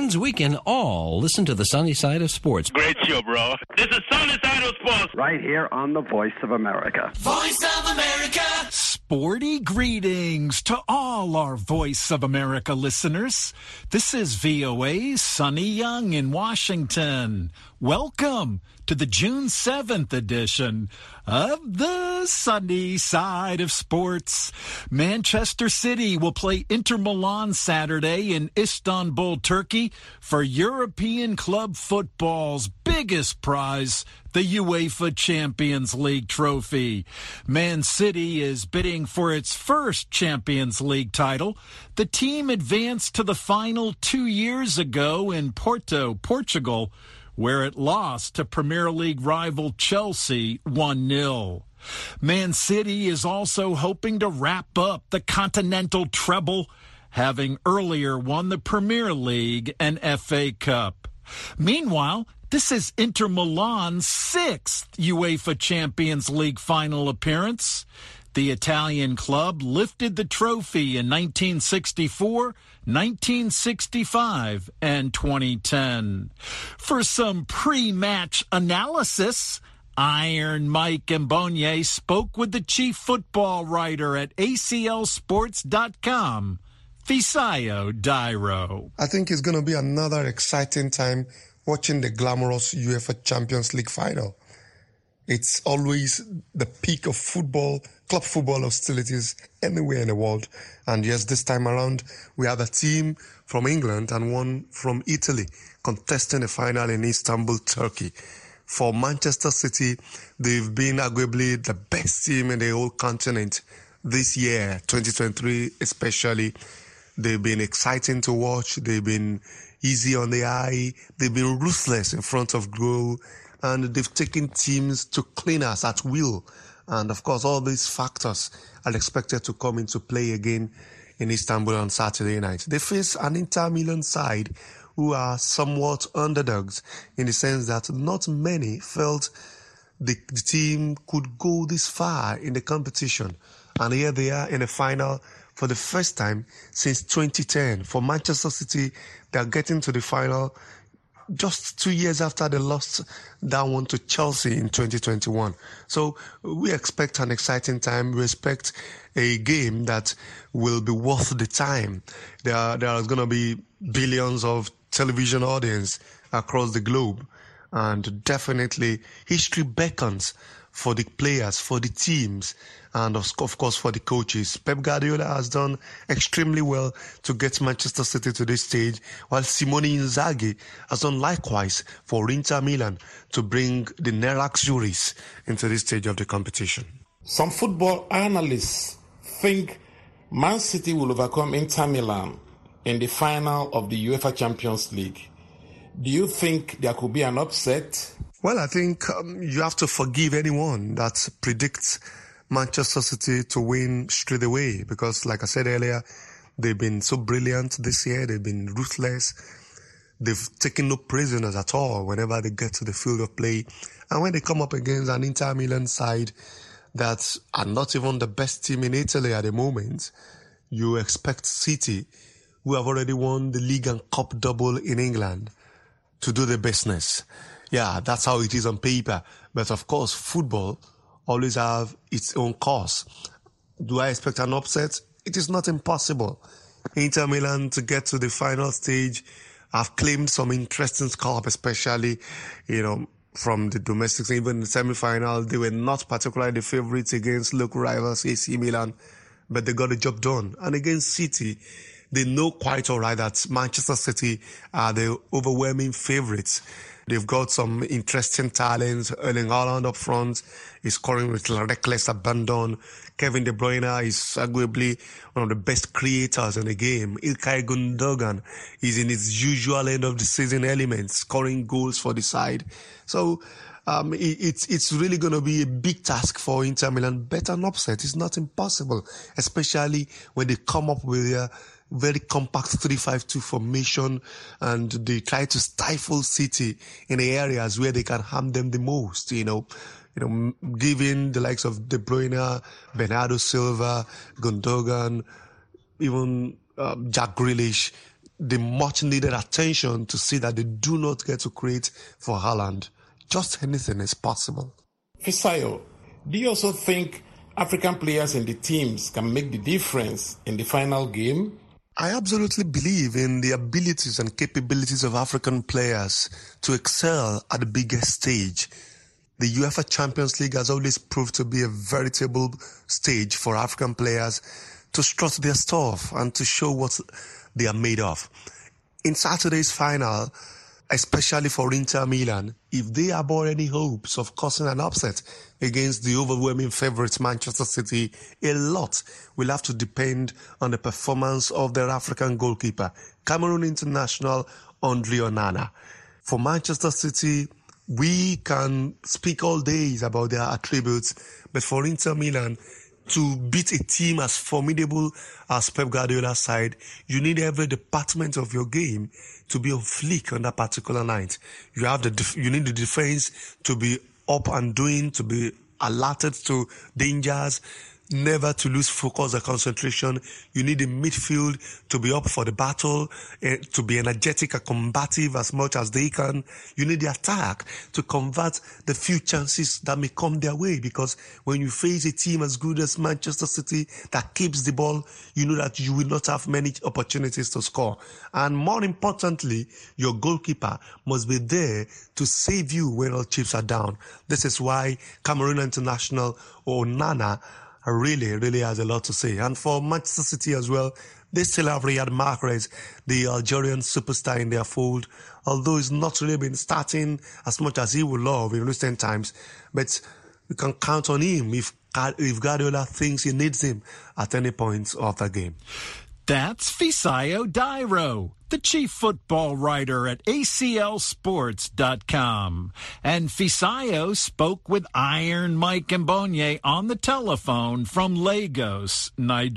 means we can all listen to the sunny side of sports. Great show, bro. This is Sunny Side of Sports. Right here on the Voice of America. Voice of America. Sporty greetings to all our Voice of America listeners. This is VOA's Sonny Young in Washington. Welcome to the June 7th edition of the Sunny Side of Sports. Manchester City will play Inter Milan Saturday in Istanbul, Turkey for European club football's biggest prize, the UEFA Champions League trophy. Man City is bidding for its first Champions League title. The team advanced to the final 2 years ago in Porto, Portugal, where it lost to Premier League rival Chelsea 1-0. Man City is also hoping to wrap up the Continental treble, having earlier won the Premier League and FA Cup. Meanwhile, this is Inter Milan's sixth UEFA Champions League final appearance. The Italian club lifted the trophy in 1964, 1965, and 2010. For some pre-match analysis, Iron Mike Mbonye spoke with the chief football writer at ACLSports.com, Fisayo Dairo. I think it's going to be another exciting time watching the glamorous UEFA Champions League final. It's always the peak of football, club football hostilities anywhere in the world. And yes, this time around, we have a team from England and one from Italy contesting the final in Istanbul, Turkey. For Manchester City, they've been arguably the best team in the whole continent this year, 2023 especially. They've been exciting to watch. They've been easy on the eye. They've been ruthless in front of goal. And they've taken teams to cleaners at will. And of course, all these factors are expected to come into play again in Istanbul on Saturday night. They face an Inter Milan side who are somewhat underdogs in the sense that not many felt the team could go this far in the competition. And here they are in the final for the first time since 2010. For Manchester City, they are getting to the final just 2 years after they lost that one to Chelsea in 2021. So we expect an exciting time. We expect a game that will be worth the time. There are going to be billions of television audience across the globe. And definitely history beckons for the players, for the teams, and of course for the coaches. Pep Guardiola has done extremely well to get Manchester City to this stage, while Simone Inzaghi has done likewise for Inter Milan to bring the Nerazzurris into this stage of the competition. Some football analysts think Man City will overcome Inter Milan in the final of the UEFA Champions League. Do you think there could be an upset? Well, I think you have to forgive anyone that predicts Manchester City to win straight away because, like I said earlier, they've been so brilliant this year. They've been ruthless. They've taken no prisoners at all whenever they get to the field of play. And when they come up against an Inter Milan side that are not even the best team in Italy at the moment, you expect City, who have already won the league and cup double in England, to do the business. Yeah, that's how it is on paper. But of course, football always have its own course. Do I expect an upset? It is not impossible. Inter Milan to get to the final stage have claimed some interesting scope, especially, from the domestics. Even in the semi-final, they were not particularly the favourites against local rivals AC Milan, but they got the job done. And against City, they know quite all right that Manchester City are the overwhelming favourites. They've got some interesting talents. Erling Haaland up front is scoring with reckless abandon. Kevin De Bruyne is arguably one of the best creators in the game. Ilkay Gundogan is in his usual end of the season element, scoring goals for the side. So it's really going to be a big task for Inter Milan. Bet an upset is not impossible, especially when they come up with a very compact 3-5-2 formation and they try to stifle City in the areas where they can harm them the most, giving the likes of De Bruyne, Bernardo Silva, Gundogan, even Jack Grealish the much needed attention to see that they do not get to create for Haaland. Just anything is possible. Fisayo, do you also think African players in the teams can make the difference in the final game? I absolutely believe in the abilities and capabilities of African players to excel at the biggest stage. The UEFA Champions League has always proved to be a veritable stage for African players to strut their stuff and to show what they are made of. In Saturday's final, especially for Inter Milan, if they abhor any hopes of causing an upset against the overwhelming favourites Manchester City, a lot will have to depend on the performance of their African goalkeeper, Cameroon international Andre Onana. For Manchester City, we can speak all days about their attributes, but for Inter Milan, to beat a team as formidable as Pep Guardiola's side, you need every department of your game to be on fleek on that particular night. You need the defense to be up and doing, to be alerted to dangers, never to lose focus or concentration. You need the midfield to be up for the battle, to be energetic and combative as much as they can. You need the attack to convert the few chances that may come their way, because when you face a team as good as Manchester City that keeps the ball, you know that you will not have many opportunities to score. And more importantly, your goalkeeper must be there to save you when all chips are down. This is why Cameroon international Onana really has a lot to say. And for Manchester City as well, they still have Riyad Mahrez, the Algerian superstar, in their fold, although he's not really been starting as much as he would love in recent times. But you can count on him if Guardiola thinks he needs him at any point of the game. That's Fisayo Dairo, the chief football writer at ACLSports.com. And Fisayo spoke with Iron Mike Mbonye on the telephone from Lagos,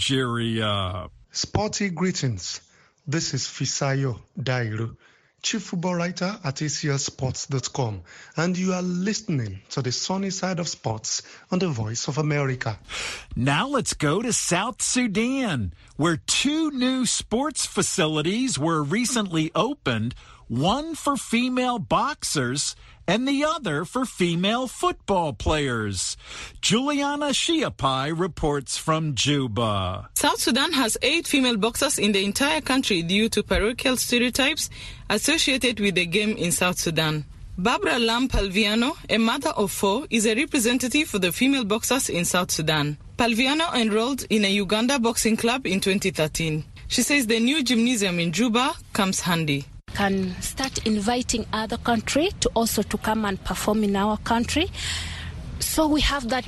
Nigeria. Sporty greetings. This is Fisayo Dairo, chief football writer at ACLSports.com, and you are listening to the sunny side of sports on the Voice of America. Now let's go to South Sudan, where 2 new sports facilities were recently opened, one for female boxers and the other for female football players. Juliana Shiapai reports from Juba. South Sudan has 8 female boxers in the entire country due to parochial stereotypes associated with the game in South Sudan. Barbara Lam Palviano, a mother of 4, is a representative for the female boxers in South Sudan. Palviano enrolled in a Uganda boxing club in 2013. She says the new gymnasium in Juba comes handy. Can start inviting other country to also to come and perform in our country. So we have that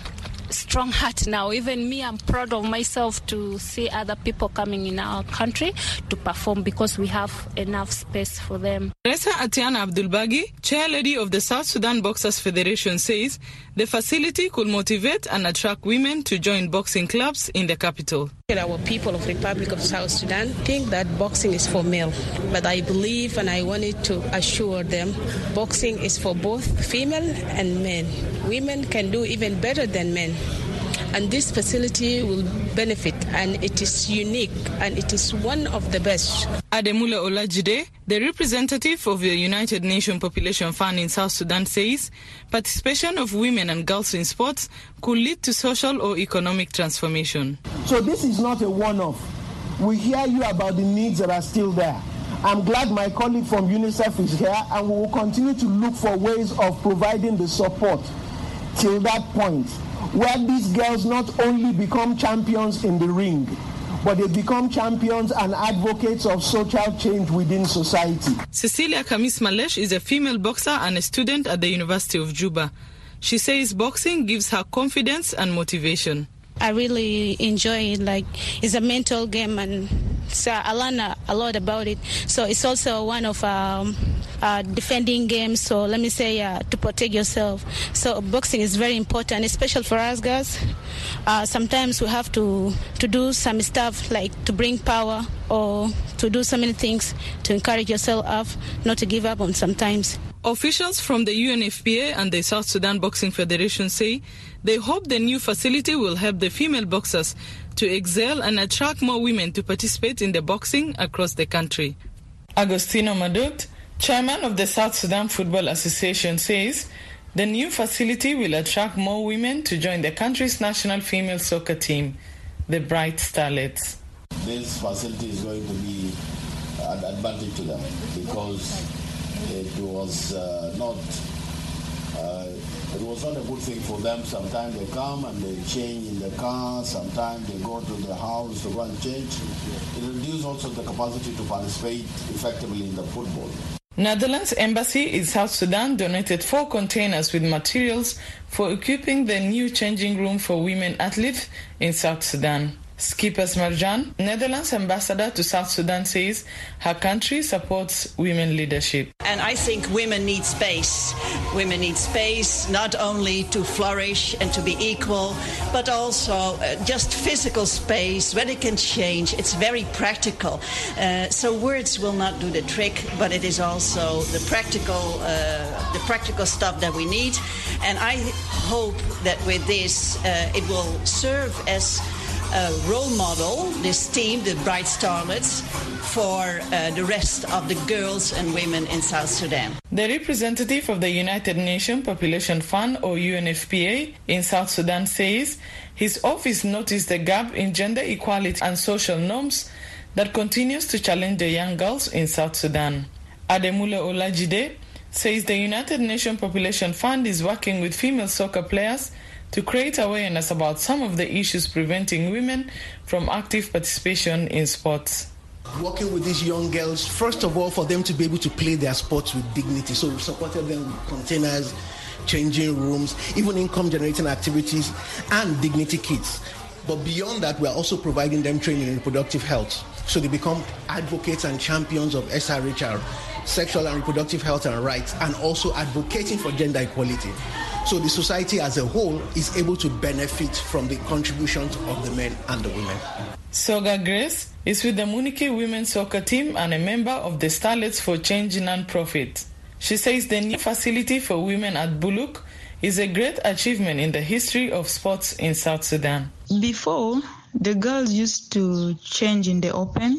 strong heart now. Even me, I'm proud of myself to see other people coming in our country to perform because we have enough space for them. Reza Atiana Abdulbagi, chair lady of the South Sudan Boxers Federation, says the facility could motivate and attract women to join boxing clubs in the capital. Our people of the Republic of South Sudan think that boxing is for male, but I believe and I wanted to assure them boxing is for both female and men. Women can do even better than men. And this facility will benefit, and it is unique, and it is one of the best. Ademula Olajide, the representative of the United Nations Population Fund in South Sudan, says participation of women and girls in sports could lead to social or economic transformation. So this is not a one-off. We hear you about the needs that are still there. I'm glad my colleague from UNICEF is here, and we will continue to look for ways of providing the support till that point, where these girls not only become champions in the ring, but they become champions and advocates of social change within society. Cecilia Kamis Malesh is a female boxer and a student at the University of Juba. She says boxing gives her confidence and motivation. I really enjoy it. Like, it's a mental game, and so I learn a lot about it. So it's also one of defending games. So let me say to protect yourself. So boxing is very important, especially for us girls. Sometimes we have to do some stuff like to bring power or to do so many things to encourage yourself up, not to give up on sometimes. Officials from the UNFPA and the South Sudan Boxing Federation say they hope the new facility will help the female boxers to excel and attract more women to participate in the boxing across the country. Agostino Madut, chairman of the South Sudan Football Association, says the new facility will attract more women to join the country's national female soccer team, the Bright Starlets. This facility is going to be an advantage to them because it was not a good thing for them. Sometimes they come and they change in the car. Sometimes they go to the house to go and change. It reduces also the capacity to participate effectively in the football. Netherlands Embassy in South Sudan donated 4 containers with materials for equipping the new changing room for women athletes in South Sudan. Skippers Marjan, Netherlands ambassador to South Sudan, says her country supports women leadership. And I think women need space. Women need space not only to flourish and to be equal, but also just physical space where they can change. It's very practical. So words will not do the trick, but it is also the practical stuff that we need. And I hope that with this, it will serve as a role model, this team, the Bright Starlets, for the rest of the girls and women in South Sudan. The representative of the United Nations Population Fund, or UNFPA, in South Sudan says his office noticed the gap in gender equality and social norms that continues to challenge the young girls in South Sudan. Ademule Olajide says the United Nations Population Fund is working with female soccer players to create awareness about some of the issues preventing women from active participation in sports. Working with these young girls, first of all, for them to be able to play their sports with dignity. So we supported them with containers, changing rooms, even income-generating activities, and dignity kits. But beyond that, we are also providing them training in reproductive health. So they become advocates and champions of SRHR, sexual and reproductive health and rights, and also advocating for gender equality. So the society as a whole is able to benefit from the contributions of the men and the women. Soga Grace is with the Munike women's soccer team and a member of the Starlets for Change non-profit. She says the new facility for women at Buluk is a great achievement in the history of sports in South Sudan. Before, the girls used to change in the open,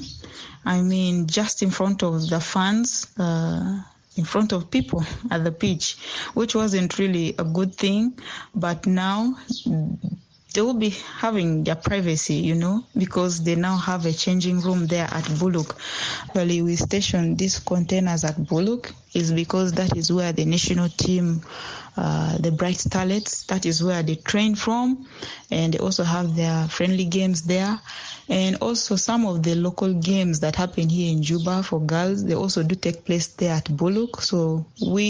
just in front of the fans, in front of people at the pitch, which wasn't really a good thing. But now they will be having their privacy, because they now have a changing room there at Buluk. Well, we stationed these containers at Buluk is because that is where the national team, the Bright Starlets, that is where they train from, and they also have their friendly games there. And also some of the local games that happen here in Juba for girls, they also do take place there at Buluk. So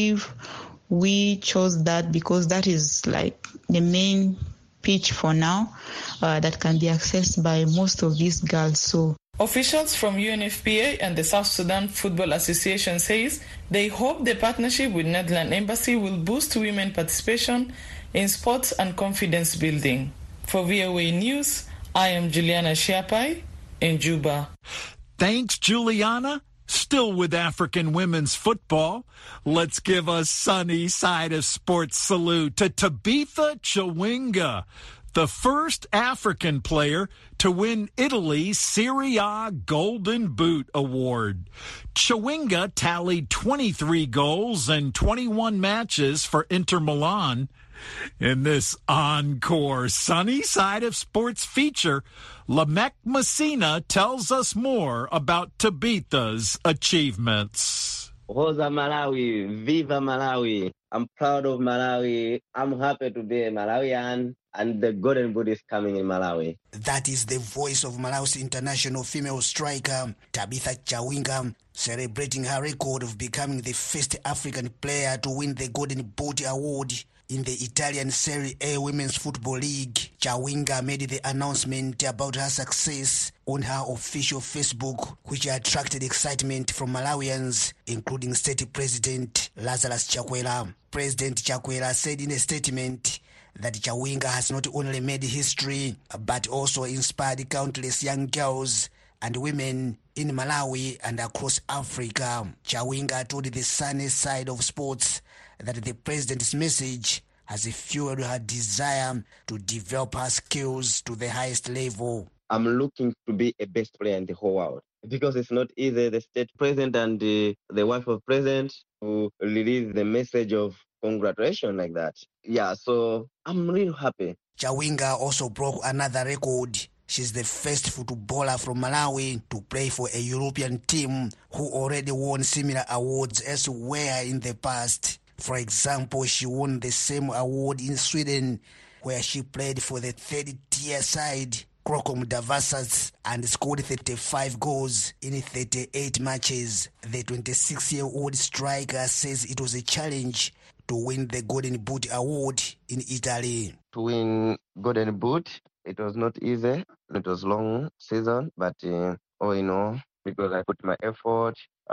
we chose that because that is like the main pitch for now that can be accessed by most of these girls. So officials from UNFPA and the South Sudan Football Association says they hope the partnership with Netherlands Embassy will boost women participation in sports and confidence building. For VOA News, I am Juliana Shiapai in Juba. Thanks, Juliana. Still with African women's football, let's give a sunny side of sports salute to Tabitha Chawinga, the first African player to win Italy's Serie A Golden Boot Award. Chawinga tallied 23 goals in 21 matches for Inter Milan. In this encore sunny side of sports feature, Lamek Messina tells us more about Tabitha's achievements. Rosa Malawi, Viva Malawi. I'm proud of Malawi. I'm happy to be a Malawian, and the Golden Boot is coming in Malawi. That is the voice of Malawi's international female striker, Tabitha Chawinga, celebrating her record of becoming the first African player to win the Golden Boot Award in the Italian Serie A Women's Football League. Chawinga made the announcement about her success on her official Facebook, which attracted excitement from Malawians, including State President Lazarus Chakwera. President Chakwera said in a statement that Chawinga has not only made history, but also inspired countless young girls and women in Malawi and across Africa. Chawinga told the sunny side of sports that the president's message has fueled her desire to develop her skills to the highest level. I'm looking to be a best player in the whole world. Because it's not easy, the state president and the wife of president to release the message of congratulations like that. Yeah, so I'm really happy. Chawinga also broke another record. She's the first footballer from Malawi to play for a European team who already won similar awards elsewhere in the past. For example, she won the same award in Sweden, where she played for the third-tier side, Krokom Davasas, and scored 35 goals in 38 matches. The 26-year-old striker says it was a challenge to win the Golden Boot award in Italy. To win Golden Boot, it was not easy. It was a long season, but all in all, because I put my effort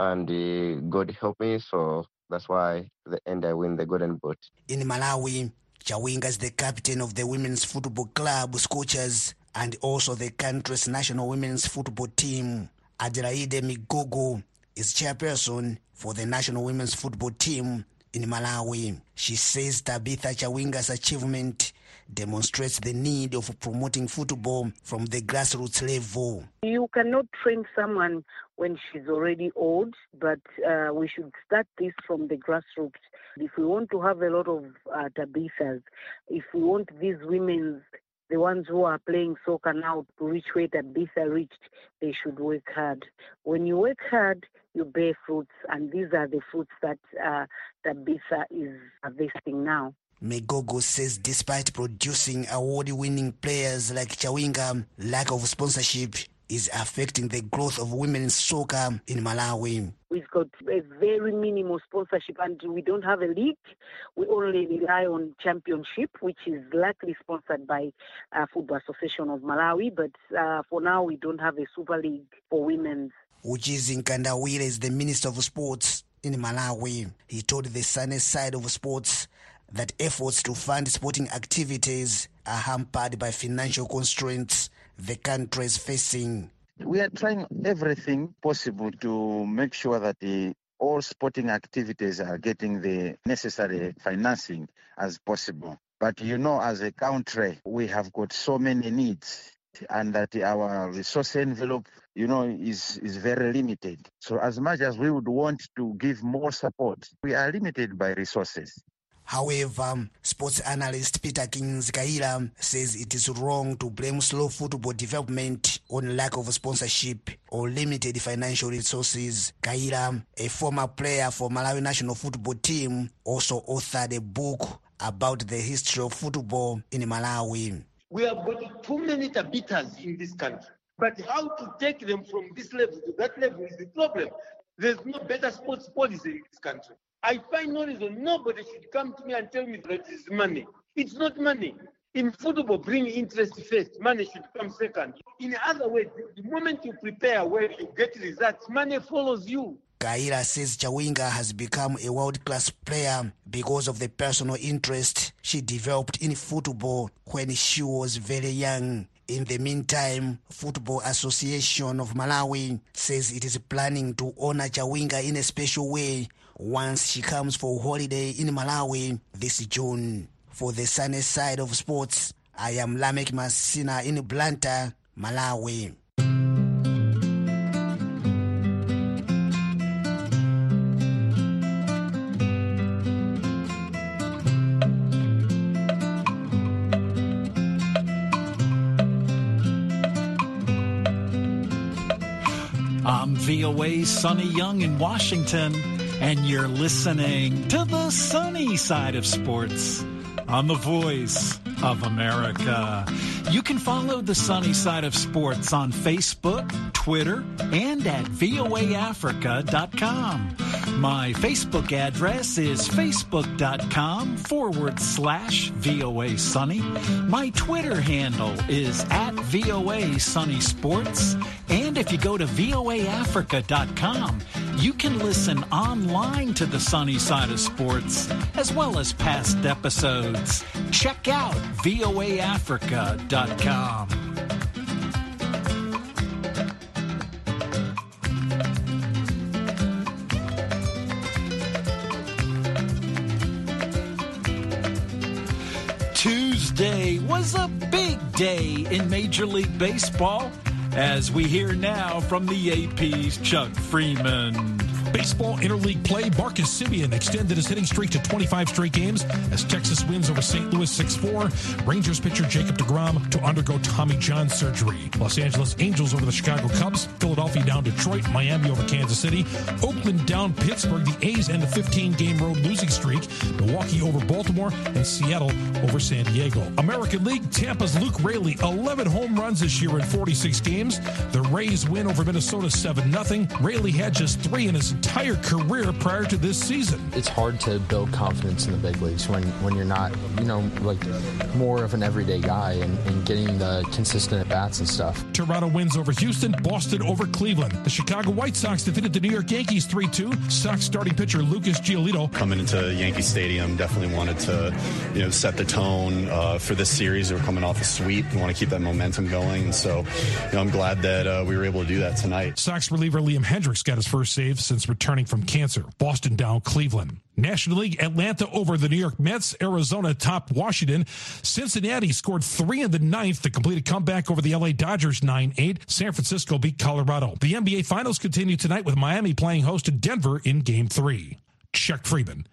and God helped me, so that's why at the end I win the Golden Boot. In Malawi, Chawinga is the captain of the women's football club, Scorchers, and also the country's national women's football team. Adelaide Migogo is chairperson for the national women's football team in Malawi. She says Tabitha Chawinga's achievement demonstrates the need of promoting football from the grassroots level. You cannot train someone when she's already old, but we should start this from the grassroots. If we want to have a lot of Tabithas, if we want these women, the ones who are playing soccer now, to reach where Tabitha reached, they should work hard. When you work hard, you bear fruits, and these are the fruits that Tabitha is harvesting now. Migogo says despite producing award-winning players like Chawinga, lack of sponsorship is affecting the growth of women's soccer in Malawi. We've got a very minimal sponsorship, and we don't have a league. We only rely on championship, which is likely sponsored by Football Association of Malawi. But for now, we don't have a super league for women. Uchizi Nkandawire is the Minister of Sports in Malawi. He told the Sunny Side of Sports that efforts to fund sporting activities are hampered by financial constraints the country is facing. We are trying everything possible to make sure that all sporting activities are getting the necessary financing as possible. But as a country, we have got so many needs, and that our resource envelope, is very limited. So as much as we would want to give more support, we are limited by resources. However, sports analyst Peter Kingsley says it is wrong to blame slow football development on lack of sponsorship or limited financial resources. Kaila, a former player for Malawi national football team, also authored a book about the history of football in Malawi. We have got too many Tabithas in this country, but how to take them from this level to that level is the problem. There's no better sports policy in this country. I find no reason nobody should come to me and tell me that it is money. It's not money. In football, bring interest first. Money should come second. In other words, the moment you prepare where you get results, money follows you. Kaila says Chawinga has become a world-class player because of the personal interest she developed in football when she was very young. In the meantime, Football Association of Malawi says it is planning to honor Chawinga in a special way once she comes for holiday in Malawi this June. For the Sunny Side of Sports, I am Lamek Masina in Blantyre, Malawi. I'm VOA Sonny Young in Washington, and you're listening to the Sunny Side of Sports on the Voice of America. You can follow the Sunny Side of Sports on Facebook, Twitter, and at voaafrica.com. My Facebook address is facebook.com/VOA Sunny. My Twitter handle is at VOA Sunny Sports. And if you go to voaafrica.com, you can listen online to the Sunny Side of Sports, as well as past episodes. Check out voaafrica.com. Tuesday was a big day in Major League Baseball, as we hear now from the AP's Chuck Freeman. Baseball interleague play, Marcus Semien extended his hitting streak to 25 straight games as Texas wins over St. Louis 6-4. Rangers pitcher Jacob deGrom to undergo Tommy John surgery. Los Angeles Angels over the Chicago Cubs. Philadelphia down Detroit. Miami over Kansas City. Oakland down Pittsburgh. The A's end a 15-game road losing streak. Milwaukee over Baltimore. And Seattle over San Diego. American League, Tampa's Luke Raley, 11 home runs this year in 46 games. The Rays win over Minnesota 7-0. Raley had just 3 in his entire career prior to this season. It's hard to build confidence in the big leagues when you're not, like more of an everyday guy and getting the consistent at-bats and stuff. Toronto wins over Houston, Boston over Cleveland. The Chicago White Sox defeated the New York Yankees 3-2. Sox starting pitcher Lucas Giolito. Coming into Yankee Stadium, definitely wanted to, set the tone for this series. We're coming off a sweep. We want to keep that momentum going. And so, I'm glad that we were able to do that tonight. Sox reliever Liam Hendricks got his first save since returning from cancer. Boston down Cleveland. National League, Atlanta over the New York Mets. Arizona topped Washington. Cincinnati scored 3 in the 9th to complete a comeback over the LA Dodgers 9-8. San Francisco beat Colorado. The NBA Finals continue tonight with Miami playing host to Denver in Game 3. Chuck Freeman.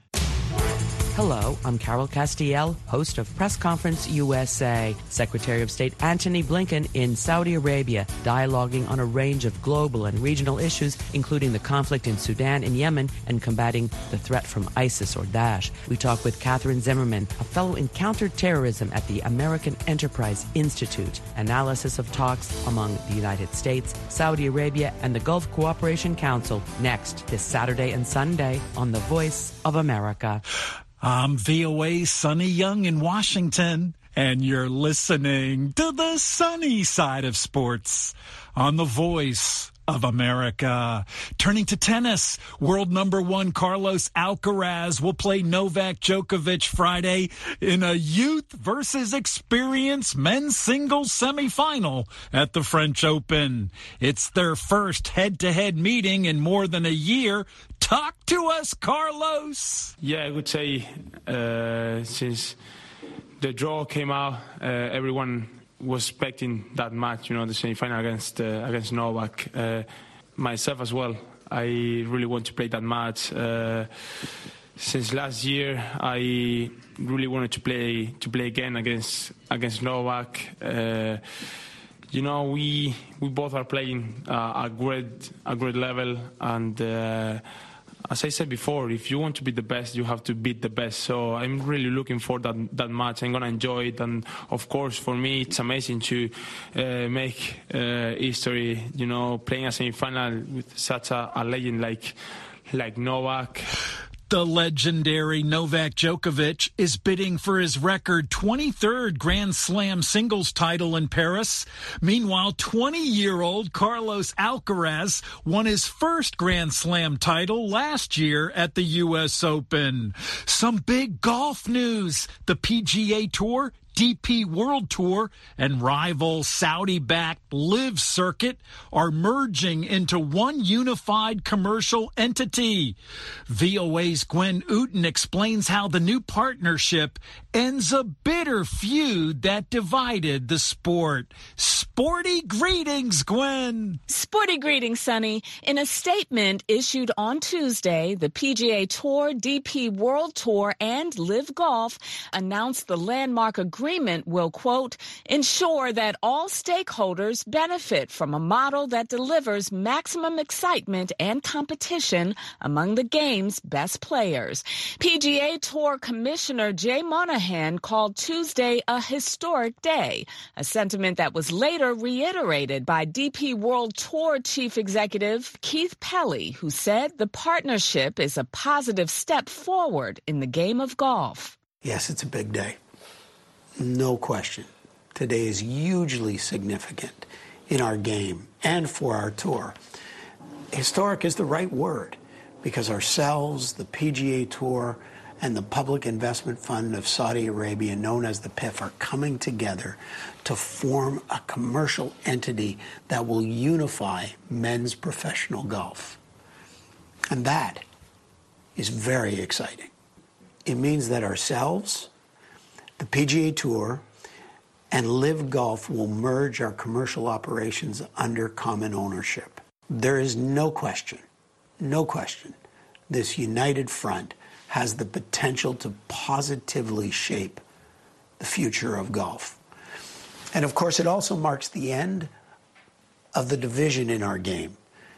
Hello, I'm Carol Castiel, host of Press Conference USA. Secretary of State Antony Blinken in Saudi Arabia, dialoguing on a range of global and regional issues, including the conflict in Sudan and Yemen and combating the threat from ISIS or Daesh. We talk with Catherine Zimmerman, a fellow in counterterrorism at the American Enterprise Institute. Analysis of talks among the United States, Saudi Arabia, and the Gulf Cooperation Council next this Saturday and Sunday on The Voice of America. I'm VOA's Sonny Young in Washington, and you're listening to the sunny side of sports on The Voice of America. Turning to tennis, world number 1 Carlos Alcaraz will play Novak Djokovic Friday in a youth versus experience men's singles semifinal at the French Open. It's their first head-to-head meeting in more than a year. Talk to us, Carlos. Yeah, I would say since the draw came out, everyone was expecting that match, the semifinal against Novak. Myself as well, I really want to play that match. Since last year, I really wanted to play again against Novak. We both are playing a great level, and as I said before, if you want to be the best, you have to beat the best. So I'm really looking for that match. I'm going to enjoy it. And, of course, for me, it's amazing to make history, playing a semi-final with such a legend like Novak. The legendary Novak Djokovic is bidding for his record 23rd Grand Slam singles title in Paris. Meanwhile, 20-year-old Carlos Alcaraz won his first Grand Slam title last year at the U.S. Open. Some big golf news. The PGA Tour, DP World Tour, and rival Saudi-backed LIV Circuit are merging into one unified commercial entity. VOA's Gwen Uten explains how the new partnership ends a bitter feud that divided the sport. Sporty greetings, Gwen. Sporty greetings, Sonny. In a statement issued on Tuesday, the PGA Tour, DP World Tour, and LIV Golf announced the landmark agreement will, quote, ensure that all stakeholders benefit from a model that delivers maximum excitement and competition among the game's best players. PGA Tour Commissioner Jay Monahan called Tuesday a historic day, a sentiment that was later reiterated by DP World Tour Chief Executive Keith Pelley, who said the partnership is a positive step forward in the game of golf. Yes, it's a big day. No question. Today is hugely significant in our game and for our tour. Historic is the right word because ourselves, the PGA Tour, and the Public Investment Fund of Saudi Arabia, known as the PIF, are coming together to form a commercial entity that will unify men's professional golf. And that is very exciting. It means that ourselves, the PGA Tour, and Live Golf will merge our commercial operations under common ownership. There is no question, this united front has the potential to positively shape the future of golf. And of course, it also marks the end of the division in our game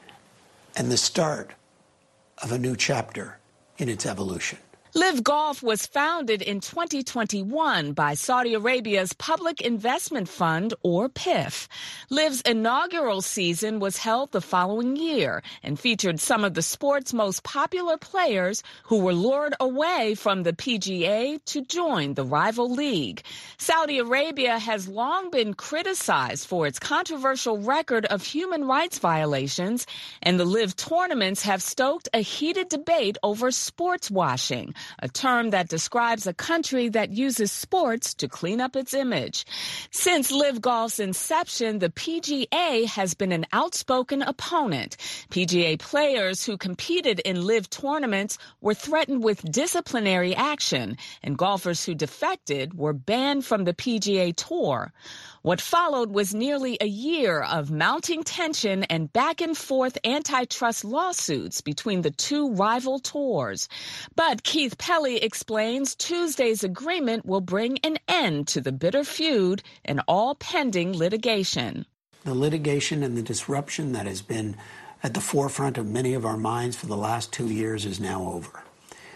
and the start of a new chapter in its evolution. Live Golf was founded in 2021 by Saudi Arabia's Public Investment Fund, or PIF. Live's inaugural season was held the following year and featured some of the sport's most popular players who were lured away from the PGA to join the rival league. Saudi Arabia has long been criticized for its controversial record of human rights violations, and the Live tournaments have stoked a heated debate over sports washing, a term that describes a country that uses sports to clean up its image. Since Live Golf's inception, the PGA has been an outspoken opponent. PGA players who competed in Live tournaments were threatened with disciplinary action, and golfers who defected were banned from the PGA Tour. What followed was nearly a year of mounting tension and back-and-forth antitrust lawsuits between the two rival tours. But Keith Pelley explains Tuesday's agreement will bring an end to the bitter feud and all pending litigation. The litigation and the disruption that has been at the forefront of many of our minds for the last 2 years is now over.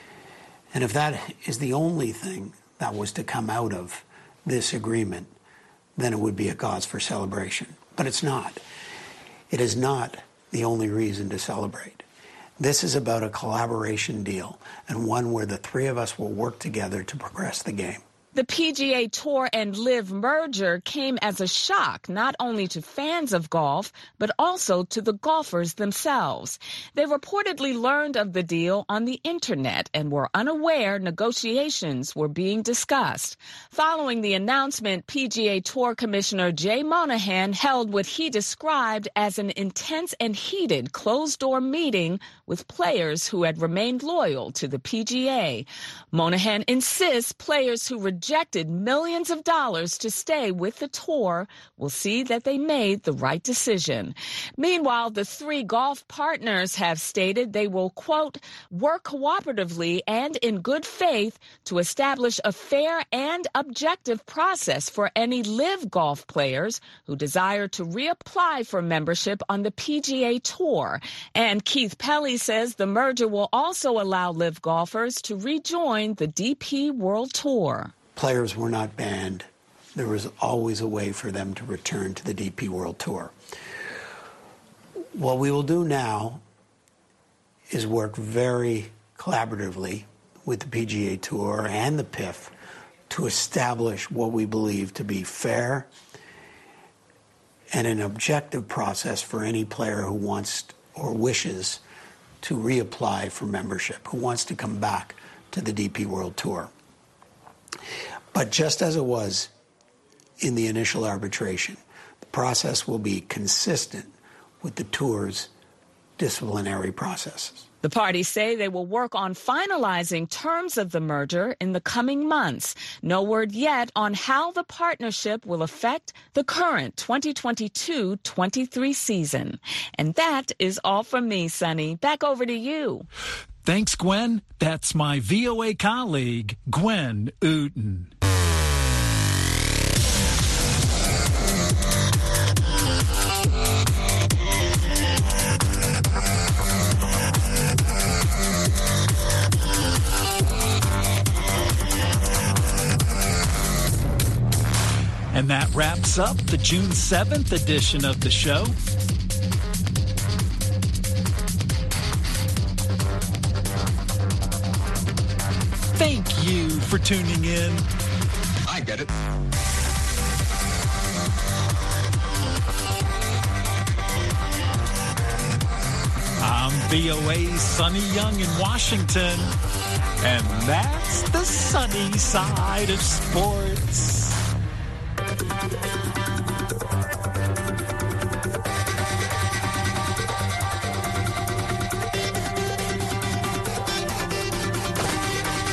And if that is the only thing that was to come out of this agreement, then it would be a cause for celebration. But it's not. It is not the only reason to celebrate. This is about a collaboration deal, and one where the three of us will work together to progress the game. The PGA Tour and Live merger came as a shock not only to fans of golf, but also to the golfers themselves. They reportedly learned of the deal on the internet and were unaware negotiations were being discussed. Following the announcement, PGA Tour Commissioner Jay Monahan held what he described as an intense and heated closed-door meeting with players who had remained loyal to the PGA. Monahan insists players who rejected millions of dollars to stay with the tour will see that they made the right decision. Meanwhile, the three golf partners have stated they will, quote, work cooperatively and in good faith to establish a fair and objective process for any Live Golf players who desire to reapply for membership on the PGA Tour. And Keith Pelley says the merger will also allow Live golfers to rejoin the DP World Tour. Players were not banned. There was always a way for them to return to the DP World Tour. What we will do now is work very collaboratively with the PGA Tour and the PIF to establish what we believe to be fair and an objective process for any player who wants or wishes to reapply for membership, who wants to come back to the DP World Tour. But just as it was in the initial arbitration, the process will be consistent with the tour's disciplinary processes. The parties say they will work on finalizing terms of the merger in the coming months. No word yet on how the partnership will affect the current 2022-23 season. And that is all from me, Sonny. Back over to you. Thanks, Gwen. That's my VOA colleague, Gwen Ooten. And that wraps up the June 7th edition of the show. Thank you for tuning in. I get it. I'm VOA's Sonny Young in Washington, and that's the sunny side of sports.